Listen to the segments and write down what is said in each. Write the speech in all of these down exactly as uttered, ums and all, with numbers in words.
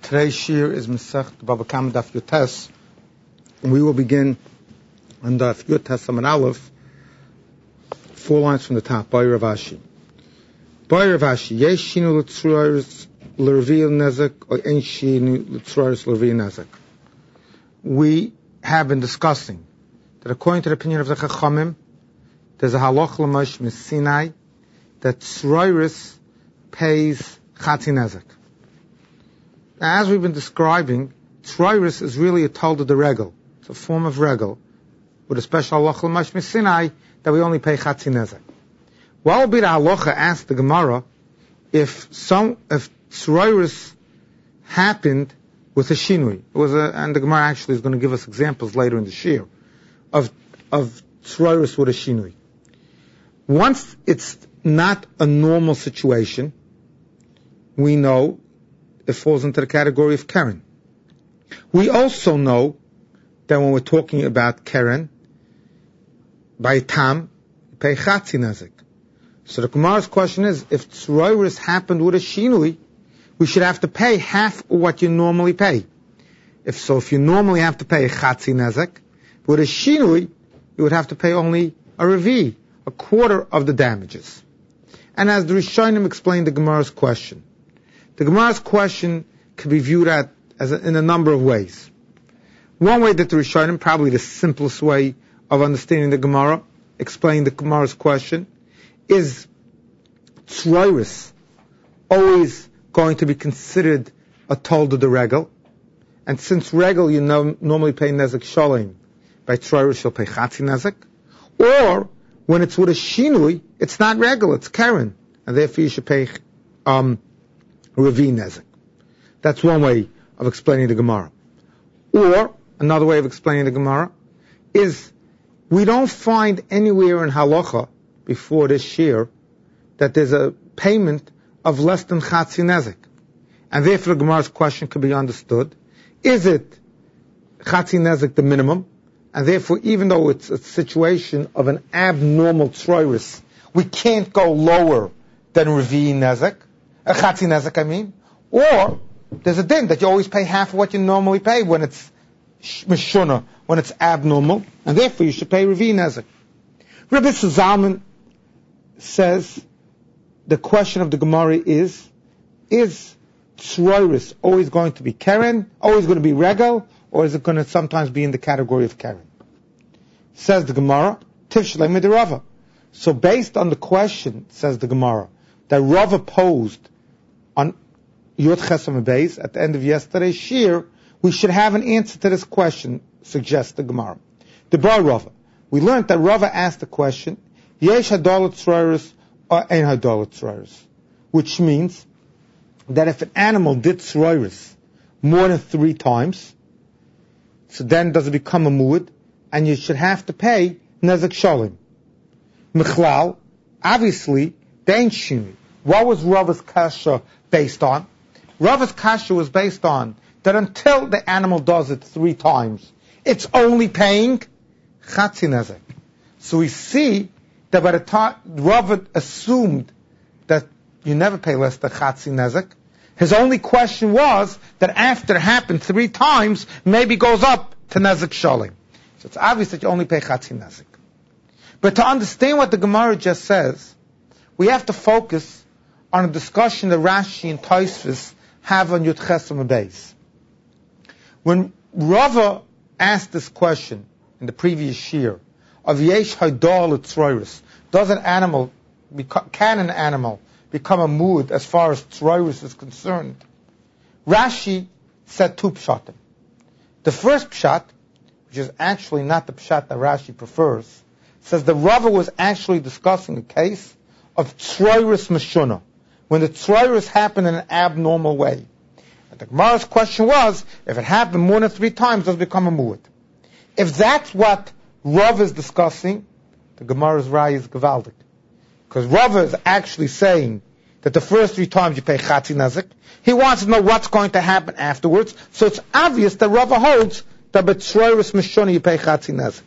Today's shir is Masech Baba Kama Daf Yotes, and we will begin on Daf Yotes Amud Aleph, four lines from the top. By Rav Ashi. By Rav Ashi, Yesh shinu l'tzurais l'reviyah nezek, or ein shinu l'tzurais l'reviyah nezek. We have been discussing that according to the opinion of the Chachamim, there's a halach l'mash min Sinai that tzurais pays chatzi nezek. Now, as we've been describing, tzurais is really a tolda de regel. It's a form of regel with a special halach l'mash min Sinai that we only pay chatzi nezek. What will be the halacha? Asked the Gemara, if some if tzurais happened with a shinui. It was a, and the Gemara actually is going to give us examples later in the shir of of tzurais with a shinui. Once it's not a normal situation, we know it falls into the category of Keren. We also know that when we're talking about Keren, by tam, you pay chatzi nezek. So the Gemara's question is, if tzurais happened with a shinui, we should have to pay half of what you normally pay. If so, if you normally have to pay a chatzi nezek, with a shinui, you would have to pay only a revi, a quarter of the damages. And as the Rishonim explained the Gemara's question, the Gemara's question can be viewed at as a, in a number of ways. One way that the Rishonim, probably the simplest way of understanding the Gemara, explain the Gemara's question, is tzurais always going to be considered a tolda de regel? And since regel you know, normally pay nezek shalom, by tzurais you'll pay chatzi nezek. Or when it's with a shinui, it's not regel, it's keren, and therefore you should pay um, revi nezek. That's one way of explaining the Gemara. Or another way of explaining the Gemara is we don't find anywhere in halacha before this shir that there's a payment of less than chatzi nezek. And therefore the Gemara's question could be understood. Is it chatzi nezek the minimum? And therefore, even though it's a situation of an abnormal tzurais, we can't go lower than revi nezek, a chatzi nezek I mean. Or there's a din that you always pay half of what you normally pay when it's meshuna, when it's abnormal, and therefore you should pay revi nezek. Rabbi Zalman says the question of the Gemara is, is tzurais always going to be keren, always going to be regel, or is it going to sometimes be in the category of keren? Says the Gemara, tifshlei mid Rava. So based on the question, says the Gemara, that Rava posed on Yud Chesam Beis at the end of yesterday's shir, we should have an answer to this question, suggests the Gemara. The Bar Rava. We learned that Rava asked the question, Yesh hadalat tzurais or ein hadalat tzurais, which means that if an animal did tzurais more than three times, so then does it become a muad, and you should have to pay nezek shalom. Michlal, obviously, they ain't shinu. What was Rava's kasha based on? Rava's kasha was based on that until the animal does it three times, it's only paying chatzi nezek. So we see that by the time Rava assumed that you never pay less than chatzi nezek, his only question was that after it happened three times, maybe goes up to nezek shalom. So it's obvious that you only pay chatzi nezek. But to understand what the Gemara just says, we have to focus on a discussion that Rashi and Tosfos have on Yud Chesam Beis. When Rava asked this question in the previous shir of Yesh Hadal Tzurais, does an animal, can an animal become a mood as far as tzurais is concerned? Rashi said two pshatim. The first pshat, which is actually not the pshat that Rashi prefers, says the Rava was actually discussing a case of tzurais meshuna, when the tzurais happened in an abnormal way. And the Gemara's question was, if it happened more than three times, does it become a muad? If that's what Rava is discussing, the Gemara's raya is gevaldik. Because Rava is actually saying that the first three times you pay chatzi nezek. He wants to know what's going to happen afterwards. So it's obvious that Rava holds that by tzurais meshuna you pay chatzi nezek.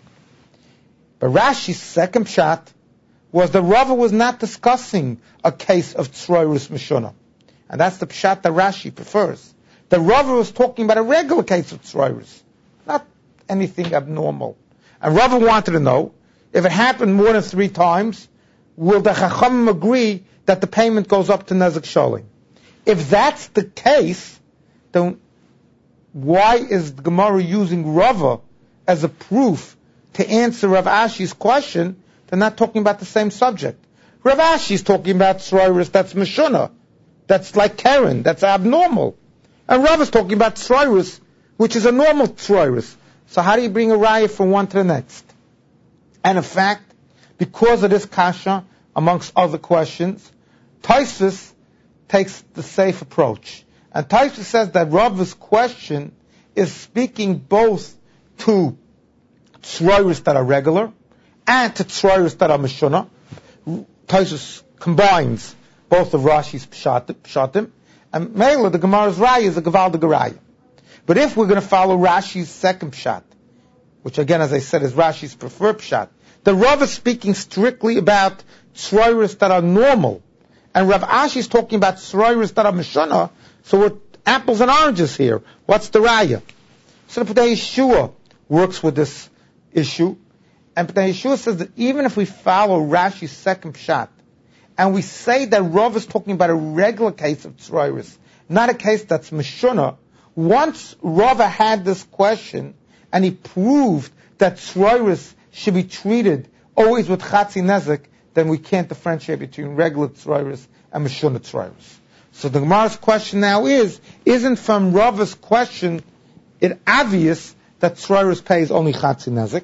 But Rashi's second pshat was that Rava was not discussing a case of tzurais meshuna. And that's the pshat that Rashi prefers. The Rava was talking about a regular case of tzroirus, not anything abnormal. And Rava wanted to know, if it happened more than three times, will the Chachamim agree that the payment goes up to Nezek Sholim? If that's the case, then why is the Gemara using Rava as a proof to answer Rav Ashi's question? They're not talking about the same subject. Rav Ashi is talking about tzroirus, that's Meshuna, that's like Karen, that's abnormal. And Rav is talking about tzroirus, which is a normal tzroirus. So how do you bring a raya from one to the next? And in fact, because of this kasha, amongst other questions, Tosfos takes the safe approach. And Tosfos says that Rav's question is speaking both to tzroirus that are regular and to tzroirus that are meshuna. Tosfos combines both of Rashi's pshatim, and Mela, the Gemara's raya is a gevaldige raya. But if we're going to follow Rashi's second pshat, which again, as I said, is Rashi's preferred pshat, the Rav is speaking strictly about tzroirus that are normal, and Rav Ashi is talking about tzroirus that are meshuna, so we're apples and oranges here. What's the raya? So the Pnei Yeshua works with this issue, and Pnei Yeshua says that even if we follow Rashi's second pshat, and we say that Rav is talking about a regular case of tzroirus, not a case that's meshuna, once Rava had this question, and he proved that tzroirus should be treated always with chatzi nezek, then we can't differentiate between regular tzroirus and meshuna tzroirus. So the Gemara's question now is, isn't from Rava's question it obvious that tzroirus pays only chatzi nezek?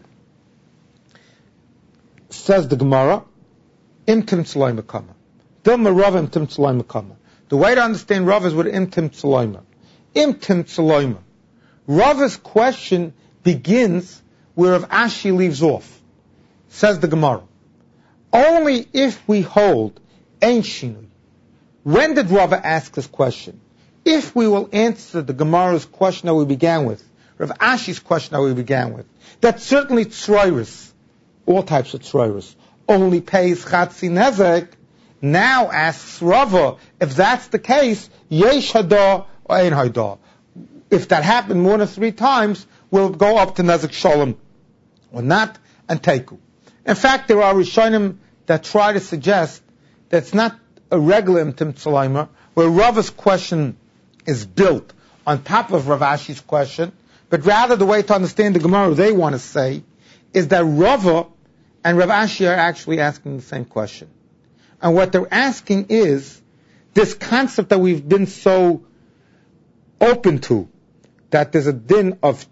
Says the Gemara, imtim tzloima kama. Dilma Rava imtim tzloima kama. The way to understand Rava is with imtim tzloima. Imtim tzloima. Rava's question begins where Rav Ashi leaves off. Says the Gemara, only if we hold ein shinui. When did Rava ask this question? If we will answer the Gemara's question that we began with, Rav Ashi's question that we began with, that certainly tzroirus, all types of tzroirus, only pays chatzi nezek, now asks Rava, if that's the case, yesh hadah or ein hadah. If that happened more than three times, we'll go up to nezek shalom or not, and teiku. In fact, there are Rishonim that try to suggest that it's not a regular imtim tzloima, where Rava's question is built on top of Rav Ashi's question, but rather the way to understand the Gemara they want to say is that Rava and Rav Ashi are actually asking the same question. And what they're asking is this concept that we've been so open to, that there's a din of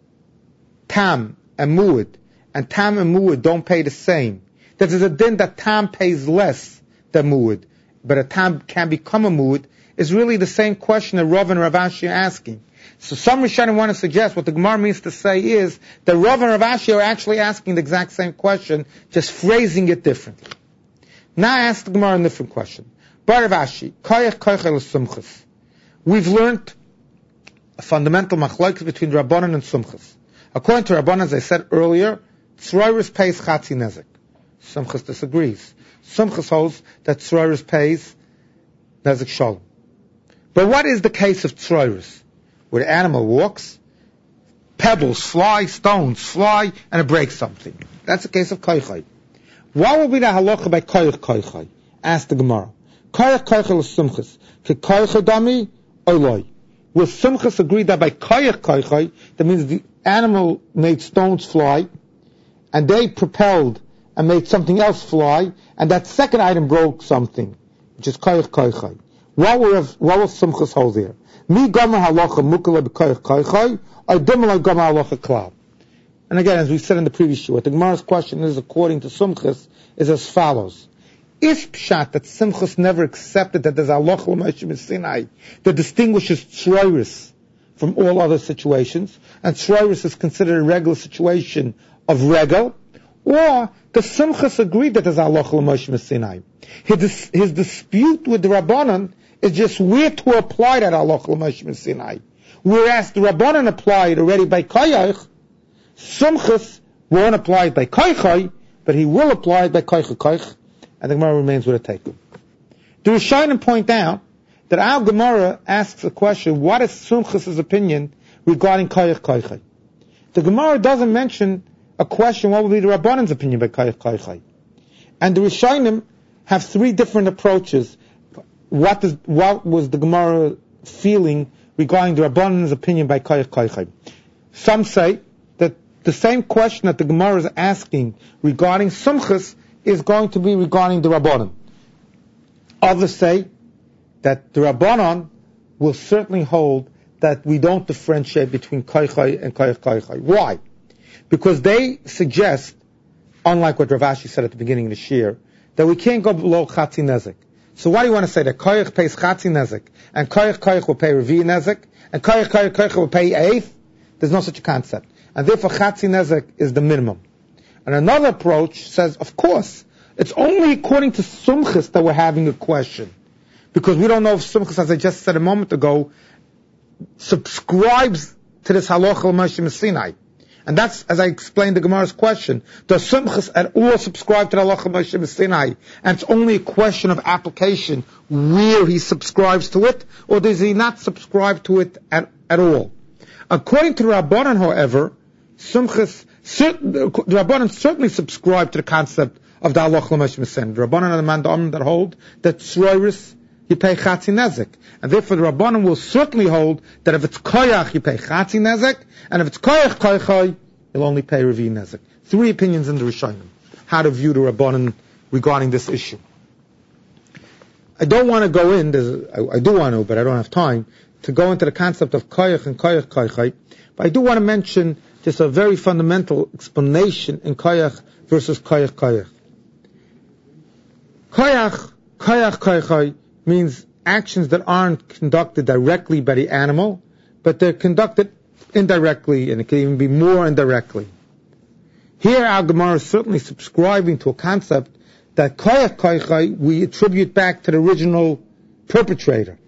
tam and muad, and tam and muad don't pay the same. That there's a din that tam pays less than muad, but a tam can become a muad, is really the same question that Rav and Rav Ashi are asking. So some Rishonim want to suggest what the Gemara means to say is that Rav and Rav Ashi are actually asking the exact same question, just phrasing it differently. Now I ask the Gemara a different question. Bar Rav Ashi, koyach koychel sumchus. We've learned a fundamental machlokes between Rabbanan and Sumchus. According to Rabbanan, as I said earlier, tzroirus pays chatzi nezek. Sumchus disagrees. Sumchus holds that tzroirus pays nezek shalom. But what is the case of tzroirus? Where the animal walks, pebbles fly, stones fly, and it breaks something. That's the case of koychai. What will be the halacha by koyach koychai? Ask the Gemara. Koyach koychai is Sumchus. Ke koychai dami oloi. Will Sumchus agree that by koyach koychai, that means the animal made stones fly, and they propelled and made something else fly, and that second item broke something, which is koyach koychai. What will what will Sumchus hold there? Mi gama halacha mukala b'koyach koychai, or dimala gama halacha klal. And again, as we said in the previous year, the Gemara's question is, according to Sumchus, is as follows. Is pshat that Sumchus never accepted that there's halacha l'Moshe Sinai that distinguishes tzroirus from all other situations, and tzroirus is considered a regular situation of regal, or does Sumchus agree that there's halacha l'Moshe Sinai? His, his dispute with the Rabbanan is just where to apply that halacha l'Moshe Sinai. Whereas the Rabbanan applied already by koyach, Sumchus won't apply it by koychai, but he will apply it by koycha koych, and the Gemara remains with a teikum. The Rishonim point out that our Gemara asks a question, what is Sumchus' opinion regarding Koyach Koychai? The Gemara doesn't mention a question, what would be the Rabbanan's opinion by Koyach Koychai? And the Rishonim have three different approaches. What, is, what was the Gemara feeling regarding the Rabbanan's opinion by Koyach Koychai? Some say that the same question that the Gemara is asking regarding Sumchus is going to be regarding the Rabbanan. Others say that the Rabbanan will certainly hold that we don't differentiate between Koychai and Koyach Koychai. Why? Because they suggest, unlike what Rav Ashi said at the beginning of the shir, that we can't go below Chatzi Nezek. So why do you want to say that Koyach pays Chatzi Nezek, and Koyach Koyach will pay Revi Nezek, and Koyach Koyach Koyach will pay Eighth? There's no such a concept. And therefore Chatzi Nezek is the minimum. And another approach says, of course, it's only according to Sumchus that we're having a question. Because we don't know if Sumchus, as I just said a moment ago, subscribes to this halacha l'Moshe Sinai. And that's, as I explained the Gemara's question, does Sumchus at all subscribe to the halacha l'Moshe Sinai? And it's only a question of application where he subscribes to it, or does he not subscribe to it at, at all? According to Rabbanan, however, Sumchus, the Rabbanan certainly subscribe to the concept of the halacha l'Moshe Sinai. The Rabbanan are the man that hold that Tzroiris, you pay Chatzi Nezek. And therefore the Rabbanan will certainly hold that if it's Koyach, you pay Chatzi Nezek, and if it's Koyach Koychai, you'll only pay Revi Nezek. Three opinions in the Rishonim. How to view the Rabbanan regarding this issue. I don't want to go in, I, I do want to, but I don't have time, to go into the concept of Koyach and Koyach Koychai, but I do want to mention just a very fundamental explanation in Koyach versus Koyach Koyach. Koyach, Koyach Koychai, means actions that aren't conducted directly by the animal, but they're conducted indirectly, and it can even be more indirectly. Here, our Gemara is certainly subscribing to a concept that Koyach Koychai we attribute back to the original perpetrator.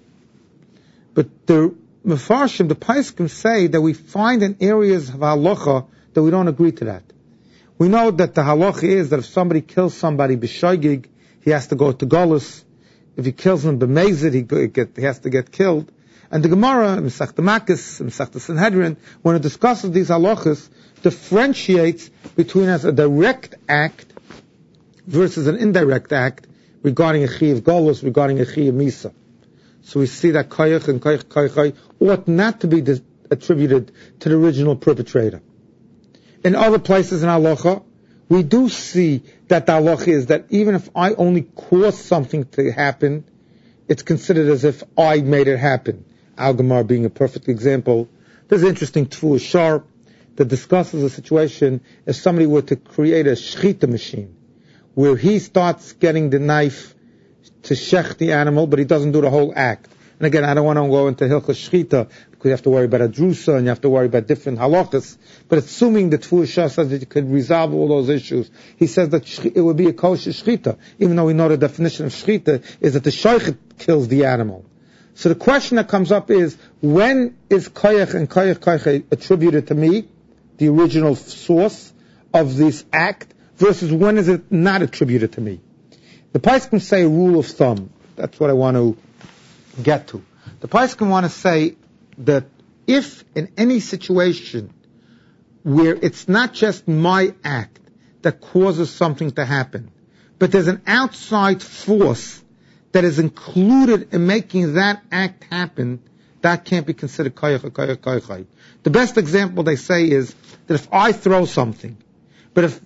But the Mefarshim, the Paiskim, say that we find in areas of halacha that we don't agree to that. We know that the halacha is that if somebody kills somebody b'shoigig, he has to go to Golus. If he kills him b'mezid, he, get, he has to get killed. And the Gemara, Mesach Makis, Mesach Sanhedrin, when it discusses these halachas, differentiates between as a direct act versus an indirect act regarding a chi of Golus, regarding a chi of Misa. So we see that Koyach and Koyach Koychai ought not to be dis- attributed to the original perpetrator. In other places in halacha, we do see that the halacha is that even if I only caused something to happen, it's considered as if I made it happen. Al Gemara being a perfect example. There's an interesting Tfuah Shar that discusses a situation if somebody were to create a shechita machine, where he starts getting the knife to shech the animal, but he doesn't do the whole act. And again, I don't want to go into Hilchos Shechita, because you have to worry about a drusa, and you have to worry about different halachas. But assuming that Tfuah Shah says that you could resolve all those issues, he says that it would be a kosher shechita, even though we know the definition of shechita is that the shochet kills the animal. So the question that comes up is, when is Koyach and Koyach Koyach attributed to me, the original source of this act, versus when is it not attributed to me? The Paiskim say a rule of thumb. That's what I want to get to. The Paiskim want to say that if in any situation where it's not just my act that causes something to happen, but there's an outside force that is included in making that act happen, that can't be considered koyach or koyach koychai. The best example they say is that if I throw something, but if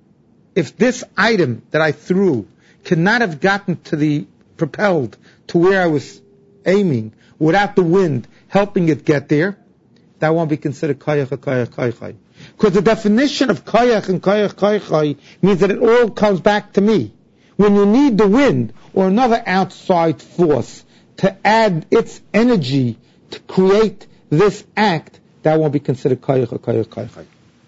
if this item that I threw cannot have gotten to the propelled to where I was aiming without the wind helping it get there, that won't be considered koyach or koyach koychai. Because the definition of koyach and koyach koychai means that it all comes back to me. When you need the wind or another outside force to add its energy to create this act, that won't be considered koyach or koyach koychai.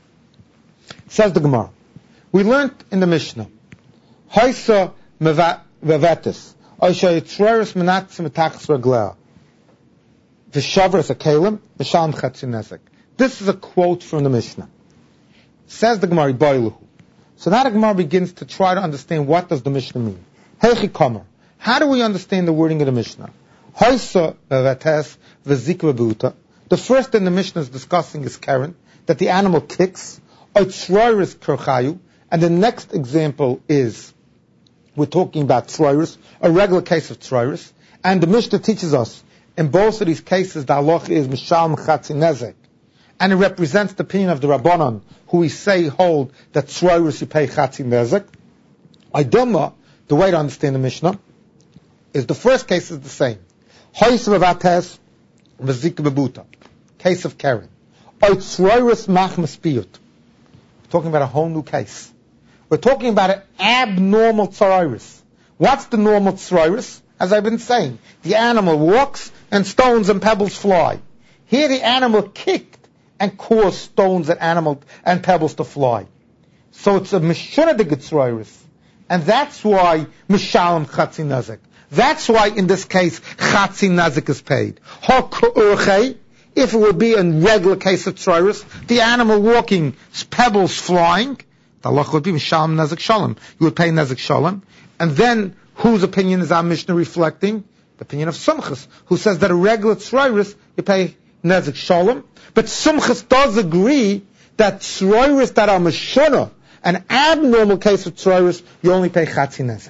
Says the Gemara. We learned in the Mishnah, Haisa mevatis, Oisha yitzreris menatzim etachas reglea, v'shavras akelim, v'shalom chatzi nezek. This is a quote from the Mishnah. Says the Gemara, Boiluhu. So now the Gemara begins to try to understand what does the Mishnah mean. Heichi kamer. How do we understand the wording of the Mishnah? Hoysa Vates V'Zikva Buta. The first in the Mishnah is discussing is Karen, that the animal kicks. Oitzroiris Kerchayu. And the next example is, we're talking about tzroiris, a regular case of tzroiris. And the Mishnah teaches us, in both of these cases, the halacha is Mishal Mechatzi Nezek. And it represents the opinion of the Rabbanon, who we say hold that tzroiris you pay Chatzi Nezek. Idoma, the way to understand the Mishnah, is the first case is the same. Hoysa Vates V'Zik Bebuta. Case of Karen. Oitzroiris Machmas Piyut. We're talking about a whole new case. We're talking about an abnormal tzroiris. What's the normal tzroiris? As I've been saying, the animal walks and stones and pebbles fly. Here the animal kicked and caused stones and animal and pebbles to fly. So it's a mishunadig tzroiris. And that's why mishalem chatzi nazik. That's why in this case chatzi nazik is paid. If it would be a regular case of tzroiris, the animal walking, pebbles flying, the halacha would be mishalem nazik shalom. You would pay nazik shalom. And then whose opinion is our Mishnah reflecting? The opinion of Sumchus, who says that a regular tzroiris you pay nazik shalom. But Sumchus does agree that tzroiris that are meshuna, an abnormal case of tzroiris, you only pay chatzi nezik.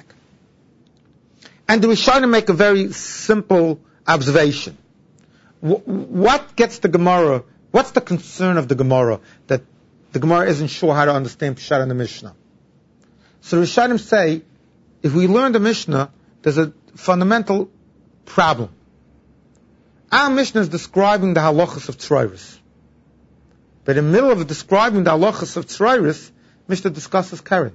And the Rishonim make a very simple observation. W- what gets the Gemara, what's the concern of the Gemara, that the Gemara isn't sure how to understand Pshat in the Mishnah? So the Rishonim say, if we learn the Mishnah, there's a fundamental problem. Our Mishnah is describing the halachas of tzroiris. But in the middle of describing the halachas of tzroiris, Mishnah discusses Karen.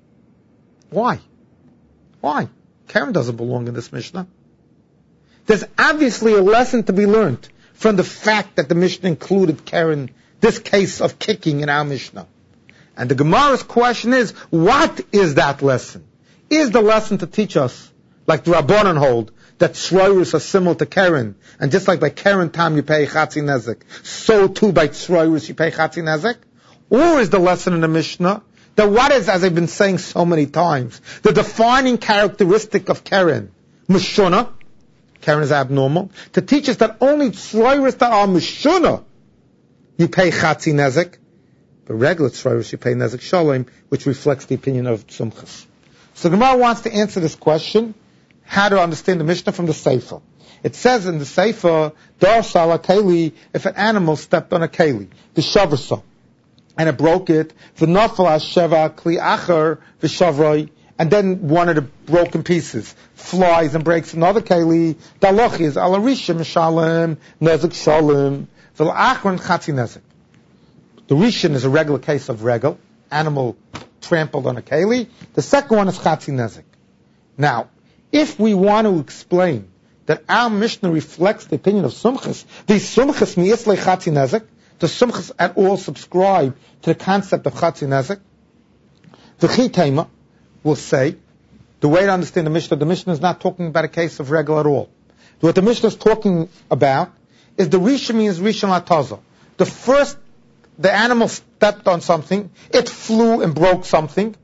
Why? Why? Karen doesn't belong in this Mishnah. There's obviously a lesson to be learned from the fact that the Mishnah included Karen, this case of kicking in our Mishnah. And the Gemara's question is, what is that lesson? Is the lesson to teach us, like the Rabbanan hold, that tzroiris are similar to Karen, and just like by Karen time you pay chatzi nezek, so too by tzroiris you pay chatzi nezek? Or is the lesson in the Mishnah that what is, as I've been saying so many times, the defining characteristic of Karen, meshuna, Karen is abnormal, to teach us that only tzroiris that are meshuna you pay chatzi nezek, but regular tzroiris you pay nezek shalom, which reflects the opinion of Sumchus. So the Gemara wants to answer this question, how to understand the Mishnah from the Sefer. It says in the Sefer, Dar Sala Keli, if an animal stepped on a Keli, the Shavrasa, and it broke it, V'nafal Sheva Kli Acher V'Shavroi, and then one of the broken pieces flies and breaks another Keli, Daloch is Ala Rishim Shalem, Nezek Shalem, V'L'Achron Chatzi Nezek. The Rishon is a regular case of regal, animal trampled on a keli. The second one is chatzi nezek. Now, if we want to explain that our Mishnah reflects the opinion of Sumchus, the Sumchus mi'islei chatzi nezek, does Sumchus at all subscribe to the concept of chatzi nezek? The Chitema will say, the way to understand the Mishnah, the Mishnah is not talking about a case of regal at all. What the Mishnah is talking about is the Rishon means Rishon Lataza. The first The animal stepped on something, it flew and broke something,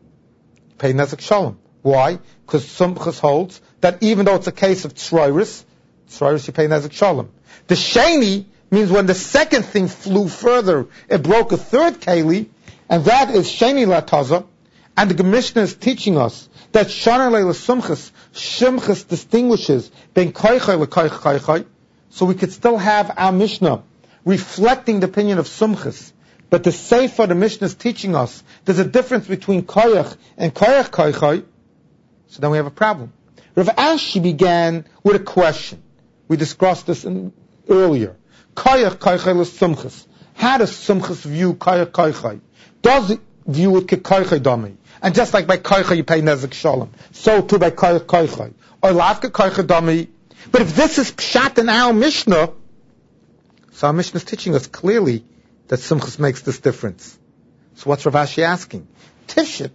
pay nezek shalom. Why? Because Sumchus holds that even though it's a case of tzroiris, tzroiris you pay nezek shalom. The sheni means when the second thing flew further, it broke a third keli, and that is sheni lataza, and the Mishnah is teaching us that shana leila Sumchus, Sumchus distinguishes ben koichai le koich koichai, so we could still have our Mishnah reflecting the opinion of Sumchus. But the Sefer, the Mishnah is teaching us, there's a difference between Koyach and Koyach Koychai. So then we have a problem. Rav Ashi began with a question. We discussed this in, earlier. Koyach Koychai is Sumchus. How does Sumchus view Koyach Koychai? Does it view it Koychai Dami? And just like by Koychai you pay Nezek Shalom, so too by Koyach Koychai. Or Lavka Koychai Dami. But if this is Pshat in our Mishnah, so our Mishnah is teaching us clearly that Sumchus makes this difference. So what's Rav Ashi asking? Tishit,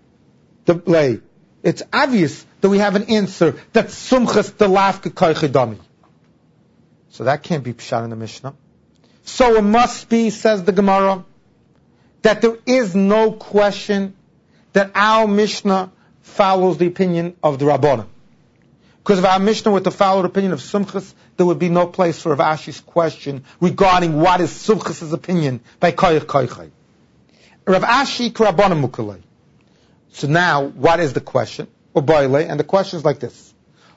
the lay. It's obvious that we have an answer that Sumchus the lafke koichidami. So that can't be Pshat in the Mishnah. So it must be, says the Gemara, that there is no question that our Mishnah follows the opinion of the Rabbanan. Because if our Mishnah were to follow the opinion of Sumchus, there would be no place for Rav Ashi's question regarding what is Sumchus' opinion by Koyach Koychai. Rav Ashi K'Rabbanan Mukalei. So now, what is the question? Or Boile, and the question is like this.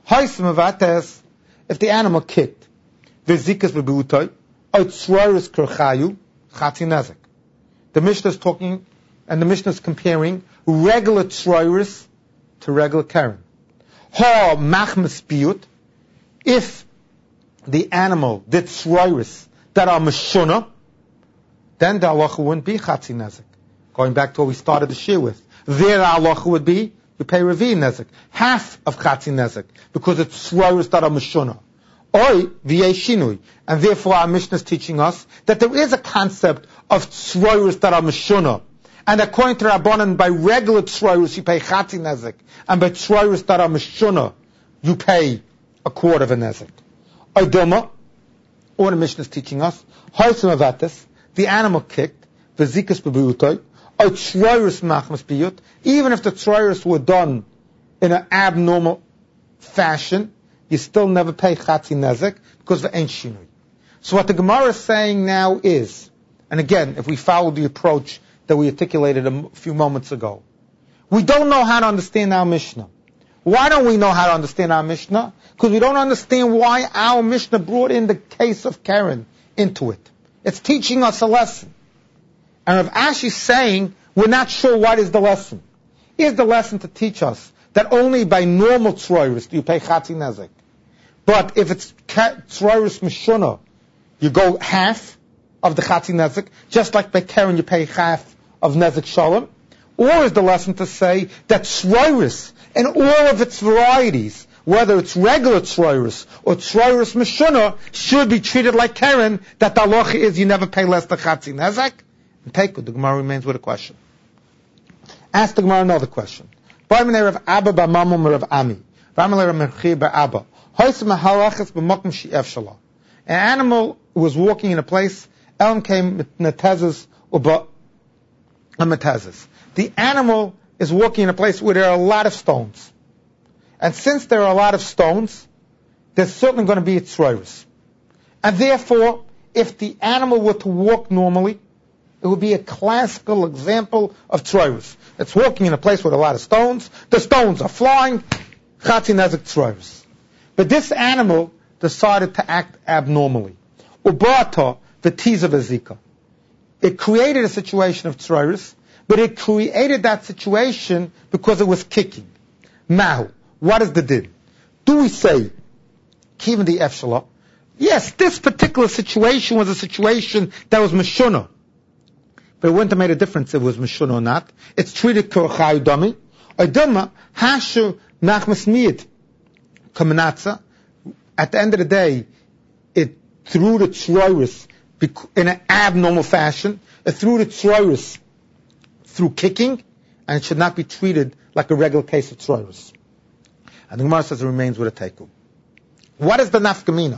If the animal kicked, V'zikas B'B'utoi, Otzroris Kerchayu, Chatzi Nezek. The Mishnah is talking, and the Mishnah is comparing regular Tzroris to regular Karen. Ha Machmas Biyut, if the animal did Tzroris that are Meshuna, then the halacha wouldn't be Chatzi Nezek. Going back to what we started the shir with. There the halacha would be, you pay Revi Nezek, half of Chatzi Nezek, because it's Tzroris that are Meshuna. Oi, V'yei and therefore our Mishnah is teaching us that there is a concept of Tzroris that are Meshuna. And according to Rabbanan, by regular Tzroris you pay Chatzi Nezek, and by Tzroris that are Meshuna, you pay a quarter of a Nezek. Oi Doma, or the Mishnah is teaching us, Hoysam Avatis, the animal kicked, V'zikas B'B'utoi, Oi Tzroris Machmas Biyut, even if the Tzroris were done in an abnormal fashion, you still never pay Chatzi Nezek because of Ein Shinui. So what the Gemara is saying now is, and again, if we follow the approach that we articulated a few moments ago, we don't know how to understand our Mishnah. Why don't we know how to understand our Mishnah? Because we don't understand why our Mishnah brought in the case of Karen into it. It's teaching us a lesson. And Rav Ashi is saying, we're not sure what is the lesson. Is the lesson to teach us that only by normal tzroiris do you pay Chatzi Nezek? But if it's tzroiris Meshuna, you go half of the Chatzi Nezek, just like by Karen you pay half of Nezek Shalom? Or is the lesson to say that tzroiris, in all of its varieties, whether it's regular tzroiris or tzroiris Meshuna, should be treated like Karen, that the halacha is you never pay less than Chatzi Nezek? And take it, the Gemara remains with a question. Ask the Gemara another question. An animal was walking in a place, Elam came netezes uba ametezes. The animal is walking in a place where there are a lot of stones. And since there are a lot of stones, there's certainly going to be a tzroiris. And therefore, if the animal were to walk normally, it would be a classical example of tzroiris. It's walking in a place with a lot of stones. The stones are flying. Chatzi Nezek tzroiris. But this animal decided to act abnormally. Ubata v'tiza v'zika. It created a situation of tzroiris, but it created that situation because it was kicking. Now, what is the din? Do we say, kiven the efshala? Yes, this particular situation was a situation that was meshuna. But it wouldn't have made a difference if it was Meshun or not. It's treated Korchayu Dami. Oidama, Hashu Nachmas Miyid Kamanatza. At the end of the day, it threw the Tzroiris in an abnormal fashion. It threw the Tzroiris through kicking, and it should not be treated like a regular case of Tzroiris. And the Gemara says it remains with a Teiku. What is the Nafkamina?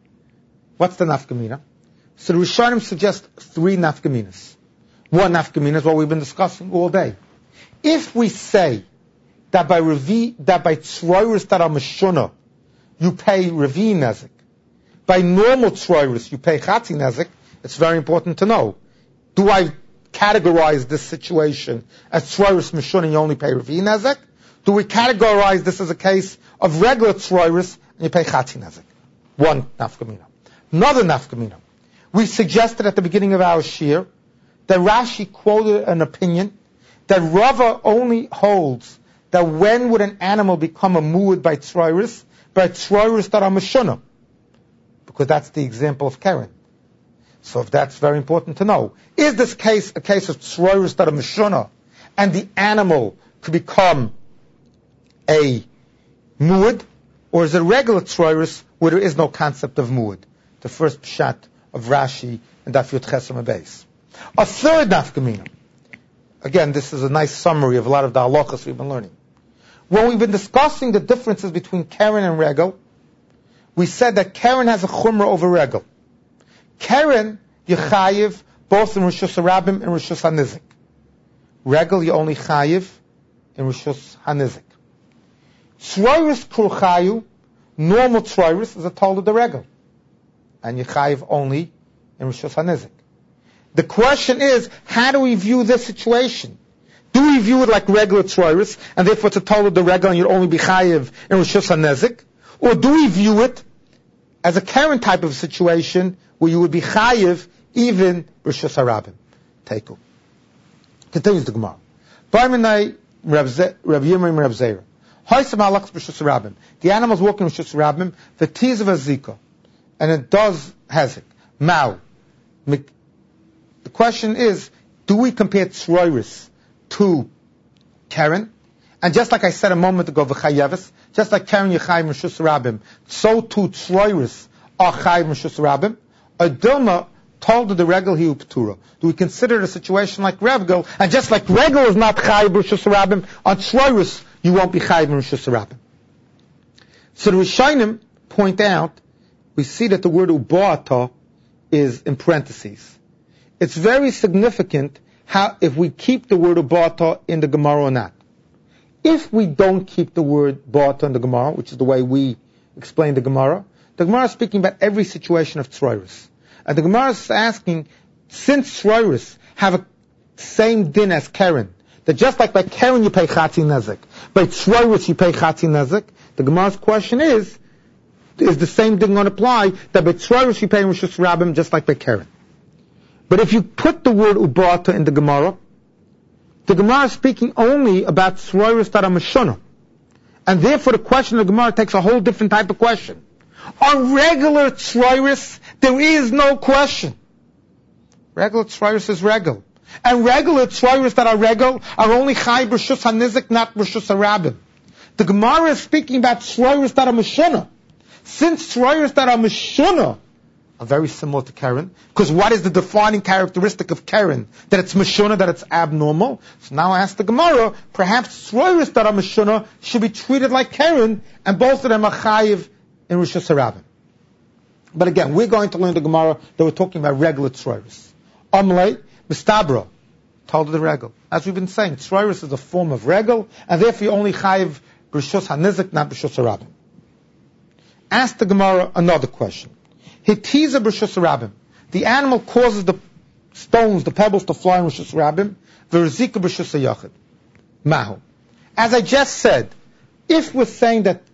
What's the Nafkamina? So the Rishonim suggest three Nafkaminas. One nafkamina is what we've been discussing all day. If we say that by revi, that by tzroiris that are meshuna, you pay revi nezek, by normal tzroiris you pay chatzi nezek, it's very important to know. Do I categorize this situation as tzroiris meshuna and you only pay revi nezek? Do we categorize this as a case of regular tzroiris and you pay chatzi nezek? One nafkamina. Another nafkamina. We suggested at the beginning of our shir that Rashi quoted an opinion that Rava only holds that when would an animal become a muad by tzroiris? By tzroiris that are meshuna. Because that's the example of Karen. So if that's very important to know. Is this case a case of tzroiris that are meshuna, and the animal could become a muad? Or is it a regular tzroiris where there is no concept of muad? The first pshat of Rashi and Daf Yud Ches Amud Beis. A third nafkamina. Again, this is a nice summary of a lot of the halachas we've been learning. When we've been discussing the differences between Karen and Regel, we said that Karen has a chumrah over Regel. Karen, you chayiv both in Rishus HaRabim and Rishus HaNizik. Regel, you only chayiv in Rishus HaNizik. Tzroiris kurchayu, normal tzroirus is a told of the regel. And you chayiv only in Rishus HaNizik. The question is, how do we view this situation? Do we view it like regular tzroirus, and therefore it's a told of the regel and you'll only be chayiv in Rishus HaNizik? Or do we view it as a Karen type of situation where you would be chayiv even Rishus HaRabim? Teiku. Continues the Gemara. Barminai Reb Yirmiyah Reb Zera. Hoysam alachs Rishus HaRabim. The animal's walking Rishus HaRabim. The tiz of a zika. And it does hezek. Mao. The question is, do we compare tzroirus to Karen? And just like I said a moment ago, v'chayeves, just like Karen Yechayim Rishus HaRabim, so too tzroirus are Chayim Rishus HaRabim. A Dilma told the regel he uptura. Do we consider it a situation like regel? And just like regel is not Chayim Rishus HaRabim, on tzroirus you won't be Chayim Rishus HaRabim. So the Rishonim point out, we see that the word uba'ata is in parentheses. It's very significant how if we keep the word uba'ata in the Gemara or not. If we don't keep the word ba'ata in the Gemara, which is the way we explain the Gemara, the Gemara is speaking about every situation of tzroirus. And the Gemara is asking, since tzroirus have a same din as Karen, that just like by Karen you pay chatzi nezik, by tzroirus you pay chatzi nezik, the Gemara's question is, is the same thing going to apply that by tzroirus you pay Rishus HaRabim just like by Karen. But if you put the word uba'ata in the Gemara, the Gemara is speaking only about tzroirus that are meshuna. And therefore the question of the Gemara takes a whole different type of question. On regular tzroirus, there is no question. Regular tzroirus is regel. And regular tzroirus that are regel are only chai b'rishus hanizik, not b'rishus HaRabim. The Gemara is speaking about tzroirus that are meshuna. Since tzroirus that are meshuna are very similar to Karen, because what is the defining characteristic of Karen? That it's meshuna, that it's abnormal. So now I ask the Gemara, perhaps tzroirus that are meshuna should be treated like Karen, and both of them are chayiv in Rishus HaRabim. But again, we're going to learn the Gemara that we're talking about regular tzroirus. Amlei, mistabra, told the regel. As we've been saying, tzroirus is a form of regel, and therefore you only chayiv Rishus HaNizik, not Rishus HaRabim. Ask the Gemara another question. Hitiza b'Rishus HaRabim. The animal causes the stones, the pebbles to fly in Rishus HaRabim. V'Rizika b'Rishus HaYachid. Mahu. As I just said, if we're saying that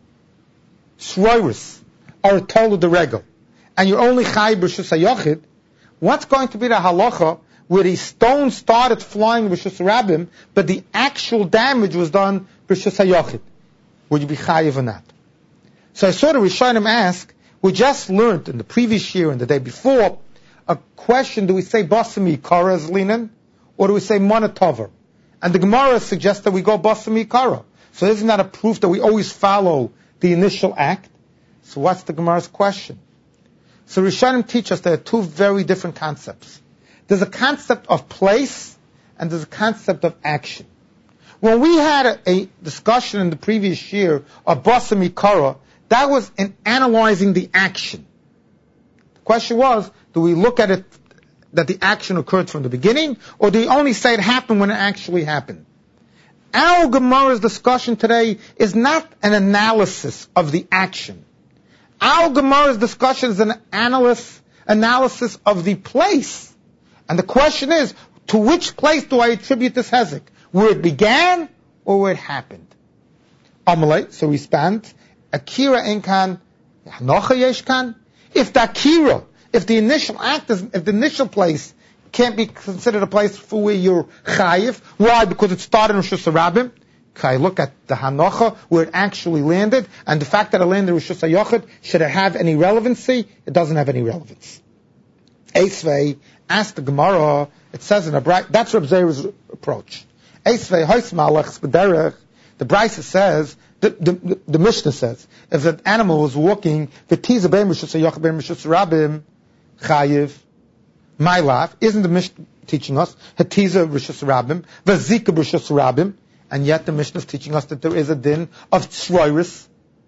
tzroirus are a told of the regel, and you're only chay b'Rishus HaYachid, what's going to be the halacha where the stones started flying in Rishus HaRabim, but the actual damage was done b'Rishus HaYachid? Would you be chayiv or not? So I saw the Rishonim ask, we just learned in the previous year and the day before, a question, do we say basami kara as linen, or do we say monatover? And the Gemara suggests that we go basami kara. So isn't that a proof that we always follow the initial act? So what's the Gemara's question? So Rishonim teach us there are two very different concepts. There's a concept of place, and there's a concept of action. When we had a, a discussion in the previous year of basami kara, that was in analyzing the action. The question was, do we look at it that the action occurred from the beginning, or do we only say it happened when it actually happened? Our Gemara's discussion today is not an analysis of the action. Our Gemara's discussion is an analysis, analysis of the place. And the question is, to which place do I attribute this hezek? Where it began, or where it happened? Amalei, so we spent, Akira enkan, Hanocha yeshkan. If the Akira, if the initial act is, if the initial place can't be considered a place for where you're chayiv, why? Because it started in Rishus HaRabim. Okay, look at the Hanocha, where it actually landed, and the fact that it landed in Rishus HaYachid, should it have any relevancy? It doesn't have any relevance. Eisvei, ask the Gemara, it says in a bright, that's Reb Zera's approach. Eisvei, hois malachs b'derech, the Brisa says, the, the, the, the Mishnah says, if an animal was walking, v'tiza bein Rishus HaYachid bein Rishus HaRabim, chayiv, my life, isn't the Mishnah teaching us, hatiza Rishus HaRabim, v'zika Rishus HaRabim, and yet the Mishnah is teaching us that there is a din of tzroirus.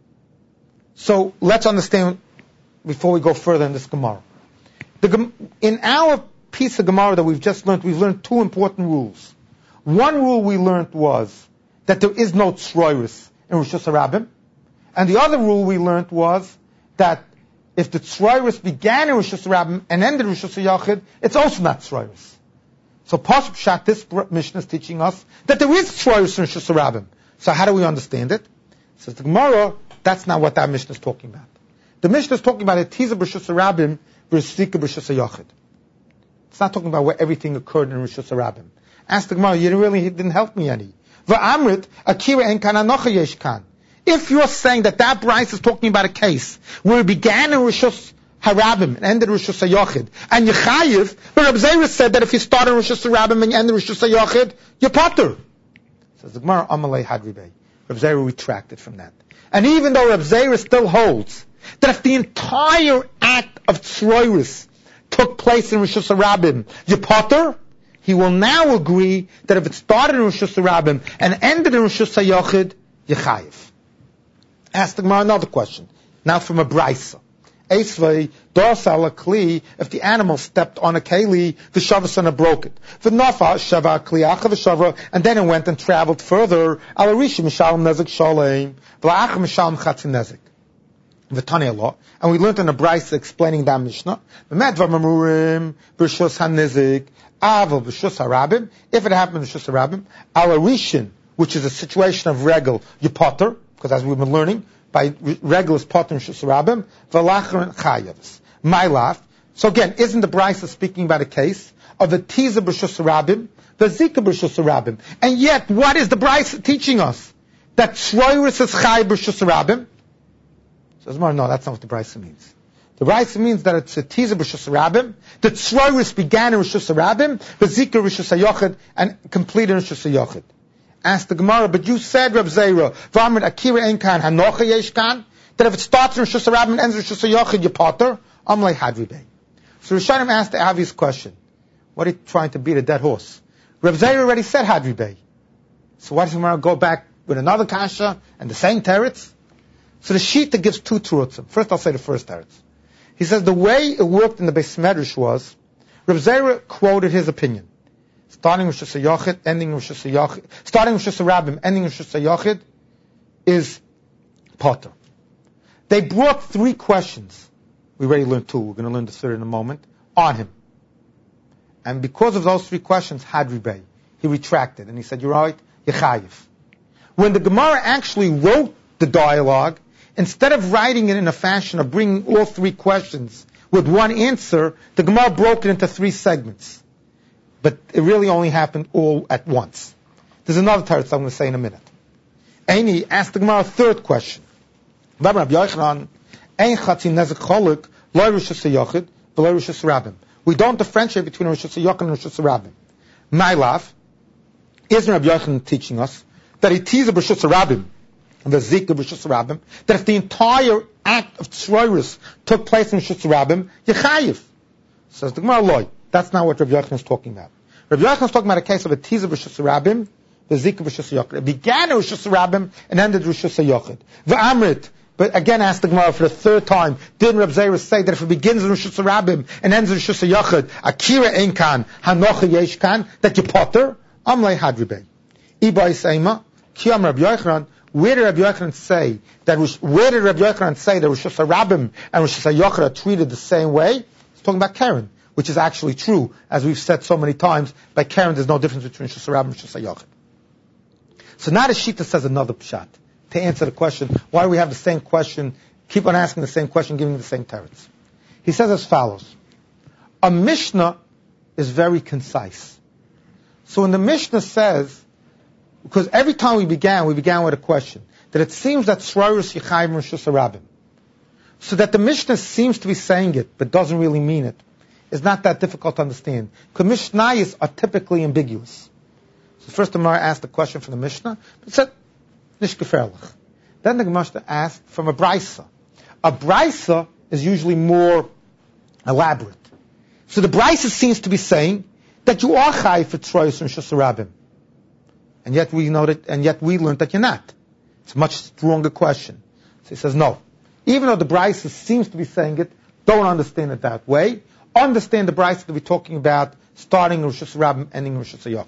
So let's understand before we go further in this Gemara. The, in our piece of Gemara that we've just learned, we've learned two important rules. One rule we learned was that there is no tzroirus in Rishus HaRabim, And the other rule we learned was that if the tzroirus began in Rosh Hashanah and ended in Rosh Hashanah, it's also not tzroirus. So Pashup Pshat, this Mishnah is teaching us that there is tzroirus in Rosh Hashanah. So how do we understand it? Says the Gemara, that's not what that Mishnah is talking about. The Mishnah is talking about a tiza b'Rosh Hashanah versus zika b'Rosh Hashanah. It's not talking about where everything occurred in Rosh Hashanah. Ask the Gemara, you really didn't help me any. V'amrit akira en kan anocha yesh kan. If you're saying that that Bryce is talking about a case where it began in Rosh Hashanah and ended in Rosh Hashanah, and Yechayiv, but Reb Zera said that if you start in Rosh Hashanah and you end in Rosh Hashanah, you're potter. Says the Gemara, Amalei Hadribei. Reb Zera retracted from that. And even though Reb Zera still holds that if the entire act of tzroirus took place in Rosh Hashanah, you're potter, he will now agree that if it started in Rosh Hashanah and ended in Rosh Hashanah, you're chayiv. Ask the Gemara another question. Now from a brisa. Esvei, dorsal kli, if the animal stepped on a keli, the shavasana broke it. V'nafa, shava kliacha v'shavra, and then it went and traveled further. Alarishi mishalem nezek shalem, v'la'ach mishalem chatzin nezek. V'tanei law. And we learned in a brisa explaining that Mishnah. V'medvar mamurim, b'shus ha-nezik, aval b'shus ha-rabim. If it happened b'shus ha-rabim, alarishin, which is a situation of regal, you potter, because as we've been learning, by regular potter and shusarabim, v'lachron chayavs. My laugh. So again, isn't the Brisa speaking about a case of a tiza b'shusarabim, the zika b'shusarabim? And yet, what is the Brisa teaching us? That tzroirus is chay b'shusarabim? Says Mar, no, that's not what the Brisa means. The Brisa means that it's a tiza b'shusarabim, the tzroirus began in shusarabim, the zika b'shusayachid, and completed in shusayachid. Asked the Gemara, but you said, Reb Zera, V'amrit akira ein kan hanocha yesh kan, that if it starts in Rosh Hashanah and ends in Rosh Hashanah, you potter, Amalei Hadribei. So Rishonim asked the obvious question. What are you trying to beat a dead horse? Reb Zera already said Hadribei. So why does the Gemara go back with another kasha and the same teretz? So the Shita gives two terutzim. First I'll say the first teretz. He says the way it worked in the Beis Medrash was, Reb Zera quoted his opinion. Starting with Rosh Hashanah, ending with Rosh Hashanah, starting with Rosh Hashanah, ending with Rosh Hashanah is potter. They brought three questions. We already learned two. We're going to learn the third in a moment. On him. And because of those three questions, Hadribei, he retracted. And he said, you're right, Yechayiv. When the Gemara actually wrote the dialogue, instead of writing it in a fashion of bringing all three questions with one answer, the Gemara broke it into three segments. But it really only happened all at once. There's another teretz I'm going to say in a minute. Eini asked the Gemara a third question. We don't differentiate between Rosh Hashanah and Rosh Hashanah. My laugh, isn't Rabbi Yochanan teaching us that it is a Rosh Hashanah, the Zika Rosh Hashanah, that if the entire act of tzroirus took place in Rosh Hashanah, Yechayiv. Says the Gemara, Loi. That's not what Rabbi Yochanan is talking about. Rabbi Yochanan is talking about a case of a tiza b'Rosh Hashanah, the zika b'Rosh Hashanah. It began in Rosh Hashanah and ended Rosh Hashanah. V'amrit, but again asked the Gemara for the third time, didn't Reb Zera say that if it begins in Rosh Hashanah and ends in Rosh Hashanah, akira ein kan, hanocha yesh kan, that you potter? Amalei Hadribei. Iba Yisayma, Kiyam Rabbi Yochanan, where did Rabbi Yochanan say that, where did Rabbi Yochanan say that Rosh Hashanah and Rosh Hashanah are treated the same way? He's talking about Karen, which is actually true, as we've said so many times. By Karen, there's no difference between Rosh Hashanah and Rosh Hashanah. So now the Shita says another pshat to answer the question, why do we have the same question, keep on asking the same question, giving the same teretz. He says as follows. A Mishnah is very concise. So when the Mishnah says, because every time we began, we began with a question, that it seems that tzroirus yichayim Rosh Hashanah. So that the Mishnah seems to be saying it, but doesn't really mean it, is not that difficult to understand. Because Mishnayos are typically ambiguous. So first the Gemara asked the question from the Mishnah, but it said, Nish gefährlich. Then the Gemara asked from a Brisa. A Brisa is usually more elaborate. So the Brisa seems to be saying that you are chayiv for tzroirus and shusarabim. And yet we know that, and yet we learned that you're not. It's a much stronger question. So he says, no. Even though the Brisa seems to be saying it, don't understand it that way. Understand the Brisa that we're talking about, starting Rosh Hashanah, ending Rosh Hashanah.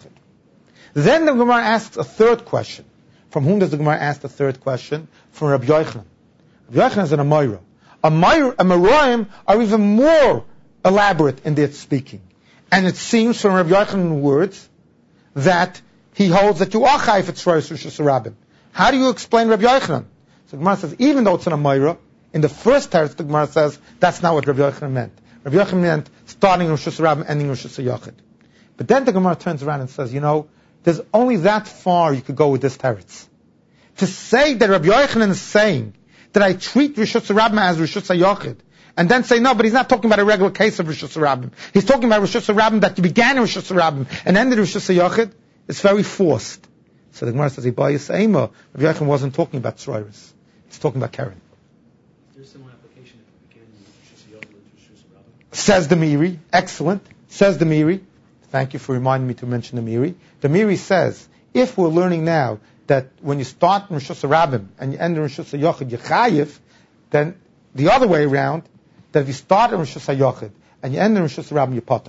Then the Gemara asks a third question. From whom does the Gemara ask the third question? From Rabbi Yochanan. Rabbi Yochanan is an Amoira. Amoraim are even more elaborate in their speaking. And it seems from Rabbi Yochanan's words that he holds that you are chayv at Tzrois Rishus Rabbim. How do you explain Rabbi Yochanan? So the Gemara says, even though it's an Amoira, in the first teretz, the Gemara says, that's not what Rabbi Yochanan meant. Rabbi Yochanan meant starting Rishus Rabbim, ending Rishus Yochid. But then the Gemara turns around and says, you know, there's only that far you could go with this teretz. To say that Rabbi Yochanan is saying that I treat Rishus Rabbim as Rishus Yochid, and then say, no, but he's not talking about a regular case of Rishus Rabbim. He's talking about Rishus Rabbim that you began in Rishus Rabbim and ended in Rishus Yochid. It's very forced. So the Gemara says, Rabbi Yochanan wasn't talking about Tzroiris. He's talking about Karen. There's similar application if it began in Rishus Yochid and Rishus Rabbim. Says the Miri. Excellent. Says the Miri. Thank you for reminding me to mention the Miri. The Miri says, if we're learning now that when you start in Rishus Rabbim and you end in Rishus Yochid, you're chayiv, then the other way around, that if you start in Rishus Yochid and you end in Rishus Rabbim, you're potter.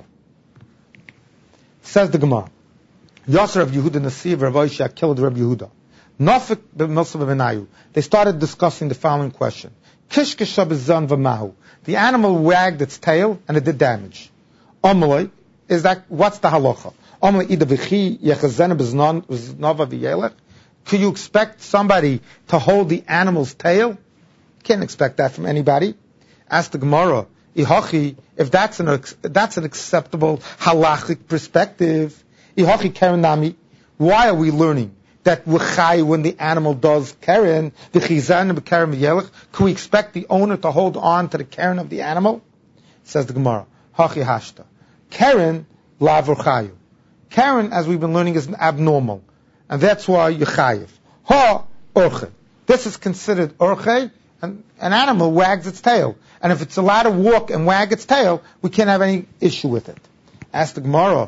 Says the Gemara, Yasser of Yehuda Nasiv, Rav Oishia killed Rav Yehuda. Nafik b'Milsa b'Benayu. They started discussing the following question. Kishkesha b'Zan v'Mahu. The animal wagged its tail and it did damage. Amalei, is that, what's the halacha? Amalei ida v'chi yechazena b'Znava v'Yelech. Could you expect somebody to hold the animal's tail? Can't expect that from anybody. Ask the Gemara, Ihachi, if that's an that's an acceptable halachic perspective, Ihachi Karenami, why are we learning that w'chai when the animal does keren, v'chizan b'keren v'yelech, can we expect the owner to hold on to the keren of the animal? Says the Gemara, Hachi hashta. Keren la v'chayu. Keren, as we've been learning, is abnormal. And that's why you're chayiv. Ha orche. This is considered orche, and an animal wags its tail. And if it's allowed to walk and wag its tail, we can't have any issue with it. Ask the Gemara,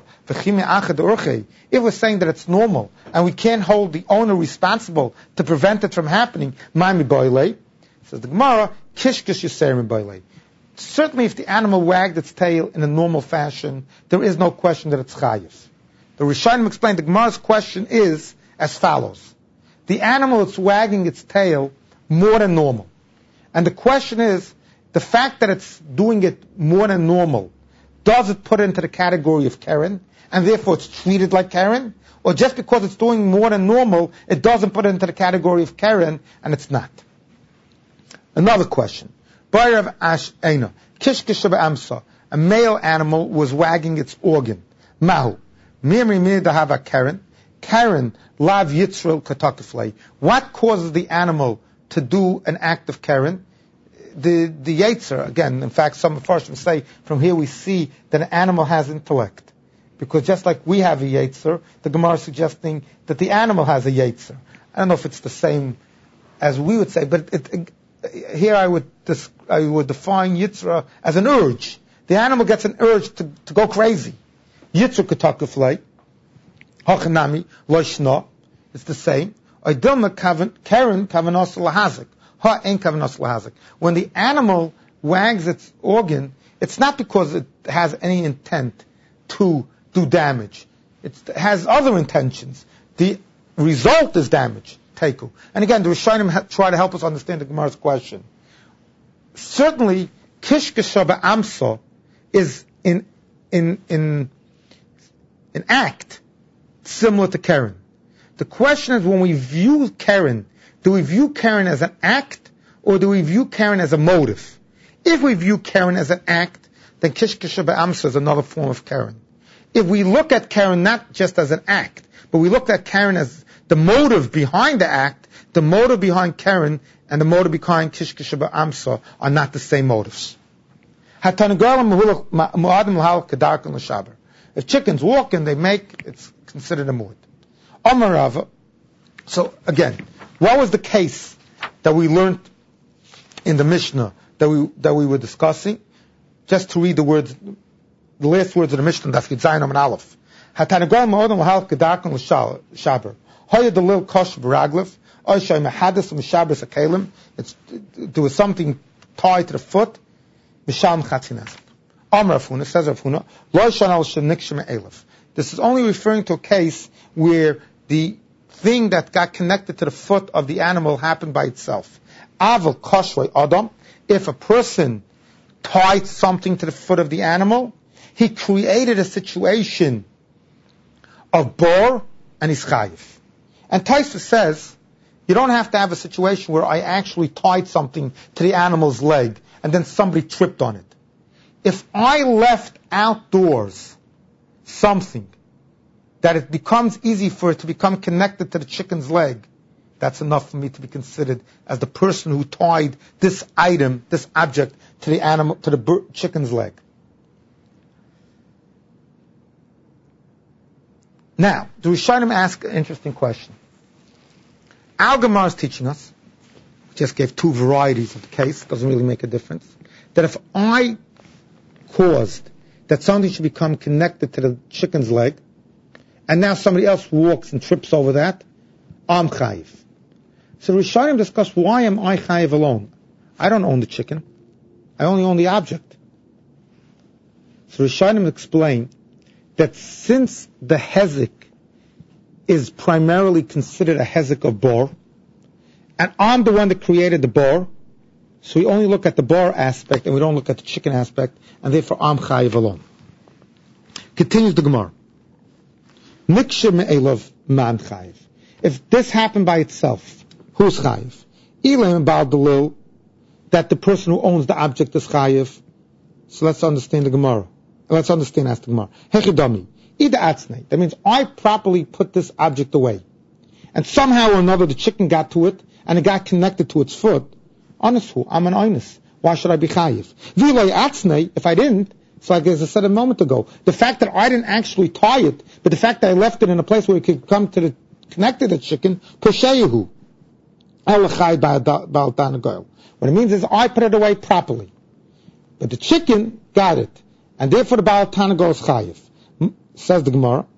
if we're saying that it's normal, and we can't hold the owner responsible to prevent it from happening, says the Gemara, kishkish yuserim boile. Certainly if the animal wagged its tail in a normal fashion, there is no question that it's chayiv. The Rishonim explained the Gemara's question is as follows. The animal is wagging its tail more than normal. And the question is, the fact that it's doing it more than normal, does it put it into the category of Karen, and therefore it's treated like Karen? Or just because it's doing more than normal, it doesn't put it into the category of Karen, and it's not? Another question. A male animal was wagging its organ. Mahu. Karen, Karen, lav yitzril katakiflei. What causes the animal to do an act of Karen? The the yetzer, again, in fact, some Mepharshim say, from here we see that an animal has intellect. Because just like we have a yetzer, the Gemara is suggesting that the animal has a yetzer. I don't know if it's the same as we would say, but it, it, here I would dis, I would define yitzra as an urge. The animal gets an urge to, to go crazy. Yitzur katakuflei, hachanami, loishna, it's the same. Oidilma karen kavanos lahazik, ha ein kavanos lahazik. When the animal wags its organ, it's not because it has any intent to do damage. It has other intentions. The result is damage, teku. And again, the Rishonim ha- try to help us understand the Gemara's question. Certainly, kishkesha ba'amsa is in in in an act similar to Karen. The question is, when we view Karen, do we view Karen as an act, or do we view Karen as a motive? If we view Karen as an act, then kishkesha ba'amsa is another form of Karen. If we look at Karen not just as an act, but we look at Karen as the motive behind the act, the motive behind Karen and the motive behind kishkesha ba'amsa are not the same motives. If chickens walk and they make, it's considered a mu'ud. Amarava. So again, what was the case that we learned in the Mishnah that we that we were discussing? Just to read the words, the last words of the Mishnah, Daf Yud Zayin Amud Aleph. Hatanagal ma'odam l'hal kedarkan l'shaber. Hoya delil kosh b'raglev. Oishay mehadis m'shabers akelim. It's there was something tied to the foot. Misham chatzinaz. Amar Afuna says Afuna. Lo shan al shenikshim elif. This is only referring to a case where the thing that got connected to the foot of the animal happened by itself. Aval koshrei adam, if a person tied something to the foot of the animal, he created a situation of bor and he's chayiv. And Taisa says, you don't have to have a situation where I actually tied something to the animal's leg and then somebody tripped on it. If I left outdoors something that it becomes easy for it to become connected to the chicken's leg, that's enough for me to be considered as the person who tied this item, this object, to the animal, to the bir- chicken's leg. Now, the Rishonim ask an interesting question. Our Gemara is teaching us, we just gave two varieties of the case, doesn't really make a difference, that if I caused that something should become connected to the chicken's leg, and now somebody else walks and trips over that, I'm chayiv. So the Rishonim discuss, why am I chayiv alone? I don't own the chicken. I only own the object. So the Rishonim explain that since the hezek is primarily considered a hezek of bor, and I'm the one that created the bor, so we only look at the bor aspect and we don't look at the chicken aspect, and therefore I'm chayiv alone. Continues the Gemara. Nikshe me'elov man chayiv. If this happened by itself, who's chayiv? Ilam ba'al dalil, that the person who owns the object is chayiv. So let's understand the Gemara. Let's understand as the Gemara. Hechidami. Ida atzne. That means I properly put this object away. And somehow or another the chicken got to it, and it got connected to its foot. Honestly, I'm an oinus. Why should I be chayiv? V'loi atzne, if I didn't, so like as I said a moment ago, the fact that I didn't actually tie it, but the fact that I left it in a place where it could come to the, connect to the chicken, posheyehu. What it means is I put it away properly. But the chicken got it. And therefore the Baal Tanago is chayiv. Says the Gemara,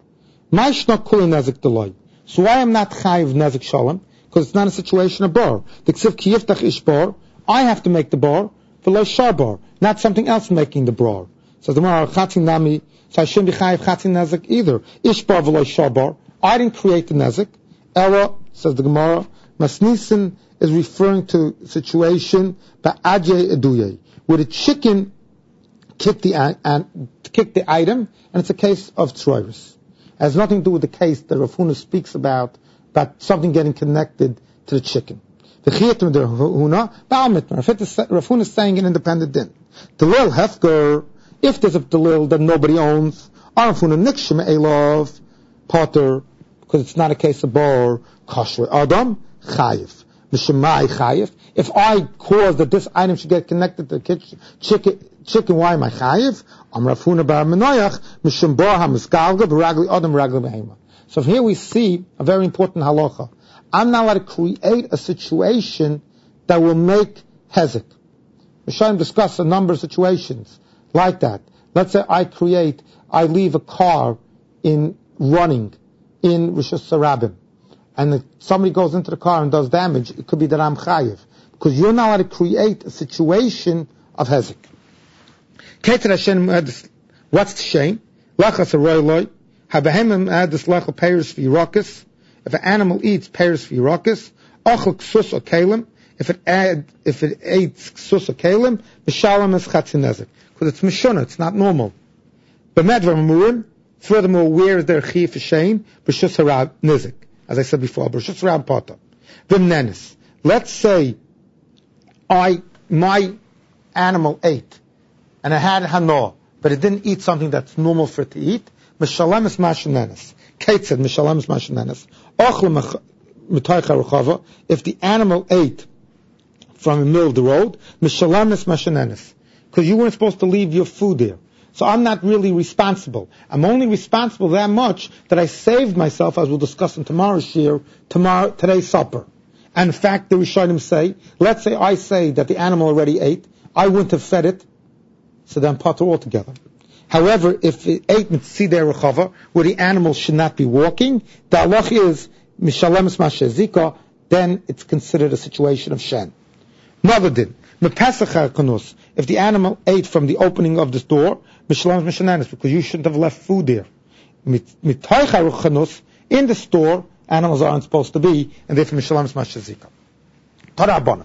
so why am not chayiv nezik shalom? Because it's not a situation of bar. The ksiv ki yiftach ish bar, I have to make the bar, v'lo shar bar, not something else making the bar. Says the Gemara, chatzin nami, so I shouldn't be chayiv chatzin nezik either. Ish bar v'lo shar bar, I didn't create the nezik. Ella, says the Gemara, masnisin is referring to a situation ba'adye eduye, where the chicken kicked the, uh, kicked the item, and it's a case of tzroiris. It has nothing to do with the case that Rav Huna speaks about, about something getting connected to the chicken. The chiyat of Rav Huna, Baal Mitmar. Rav Huna is saying an independent din. Delil hefker, if there's a delil that nobody owns, Rav Huna nikshim elov, potter, because it's not a case of bar, kosher adam, chayiv. Mishemai chayiv. If I cause that this item should get connected to the kitchen, chicken, chicken, why am I chayiv? Am Rav Huna bar Menoyach, Mishum bar hamisgalga, b'ragli adam, ragli behema. So here we see a very important halacha. I'm not allowed to create a situation that will make hezek. Rishonim discuss a number of situations like that. Let's say I create, I leave a car in running in Rosh Hashanah, and if somebody goes into the car and does damage, it could be that I'm chayiv, because you're not allowed to create a situation of hezek. What's the shame? Lachas aroyloi. Habahemim adis lachal peiros v'yirakas. If an animal eats peiros v'yirakas, ochel ksus or kalim. If it add, if it eats ksus or kalim, mishalem is chatzin nezek, because it's mishuna, it's not normal. B'medvar murim. Furthermore, where is there chiyuv for shame? B'shus harab nezek, as I said before. B'shus harab pata. V'mnenis. Let's say I my animal ate, and it had hano, but it didn't eat something that's normal for it to eat. Mishalem is mashanenes. Kate said, Mishalem is mashanenes. Ochle mitaycha rechava. If the animal ate from the middle of the road, Mishalem is mashanenes. Because you weren't supposed to leave your food there. So I'm not really responsible. I'm only responsible that much that I saved myself, as we'll discuss in tomorrow's shir, tomorrow, today's supper. And in fact, the Rishonim say, let's say I say that the animal already ate, I wouldn't have fed it, so then potter altogether. However, if it ate mitzidei rechava, where the animal should not be walking, the halach is mishalemes mashezika, then it's considered a situation of shen. Another din, mepesach hakanus, if the animal ate from the opening of this door, mishalemes mashanenes, because you shouldn't have left food there. Mitaycha hakanus, in the store, animals aren't supposed to be, and therefore mishalemes mashezika. Tarabonim.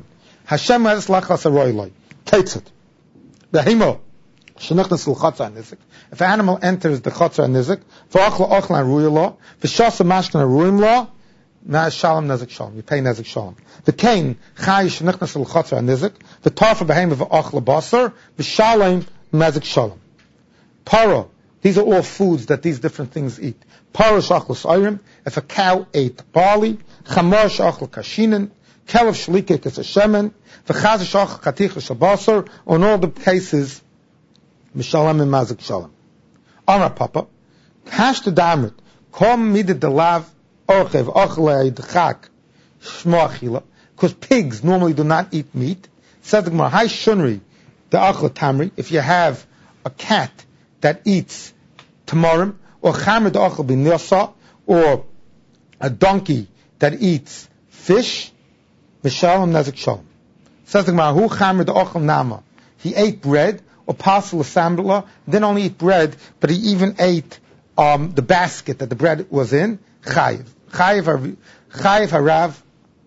Hashem has lachas aroiloi. Takes it. Behemo. Shenichnas l'chotza nizik. If an animal enters the chotza nizik, v'achla ochlan ruya law, v'shasa mashkan ruim law, na shalom nezik shalom. You pay nezik shalom. The kain chay shenichnas l'chotza nizik, the tarfa behemo v'achla basar, v'shalom nezik shalom. Paro. These are all foods that these different things eat. Paro shachlas ayrim. If a cow ate barley, chamar shachal kashinin, kelev shlike kesashemen, v'chaz shachal katich shabasar. On all the cases, mishalem and mazik shalom. Amar Papa, hash the damrit, kom midet the lav orchev ochle dchak shmo achila, because pigs normally do not eat meat. Says the Gemara, hai shunri the achla tamri. If you have a cat that eats tamarim, or chamer the achla b'nirsa, or a donkey that eats fish, mishalem nazik shalom. Says the Gemara, hu chamer the achla nama. He ate bread, or parcel of sambala, didn't only eat bread, but he even ate um, the basket that the bread was in, chayiv. Chayiv chayiv harav,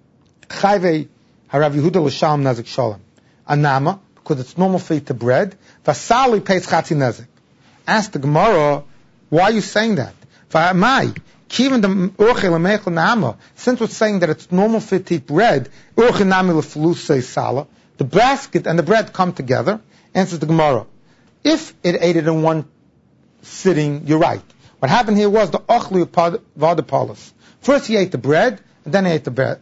chayiv harav Yehuda l'shalom nazik shalom. Anama, because it's normal for eat the bread, vasali pays chatzi nazik. Ask the Gemara, why are you saying that? V'amai, kiven the urche l'meichel nama, since we're saying that it's normal for to eat bread, urche nami l'flusei sala, the basket and the bread come together. Answers the Gemara. If it ate it in one sitting, you're right. What happened here was the ochli vadapalis. First he ate the bread, and then he ate the bread,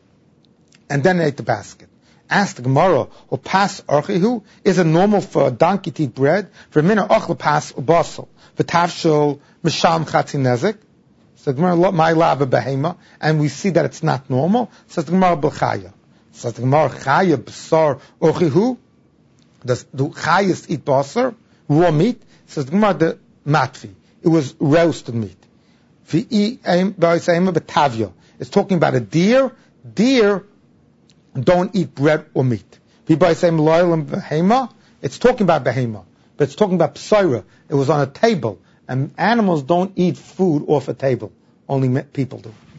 and then he ate the basket. Ask the Gemara, or pas archihu, is it normal for a donkey to eat bread? For a minute, ochli pas ubasel, v'tavshel misham chatzi nezik. Says the Gemara, my lava behema, and we see that it's not normal. Says the Gemara, b'chaya. Says the Gemara, chaya b'sar archihu. Does do chayas eat basar, raw meat? Says the Gemara, the matfi. It was roasted meat. It's talking about a deer. Deer don't eat bread or meat. It's talking about behema, but it's talking about psaira. It was on a table, and animals don't eat food off a table. Only people do.